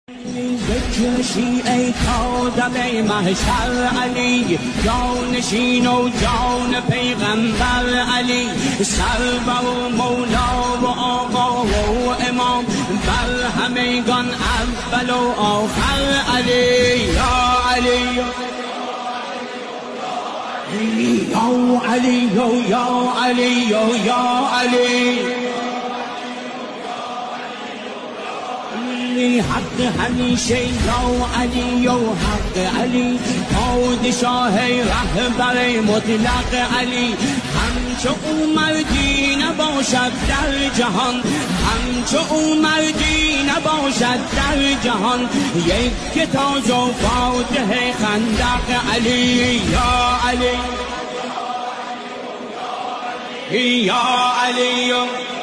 بکشی ای تا دل محشر علی، جانشین و جان پیغمبر علی، سرور و مولا و آقا و امام، بر همگان اول و آخر علی. یا علی یا علی یا علی یا علی، حق همیشه یا علی و حق علی، پادشاه رهبر مطلق علی، همچو او مردی نباشد در جهان، همچو او مردی نباشد در جهان، یک تاج و فاتح خندق علی. یا علی یا علی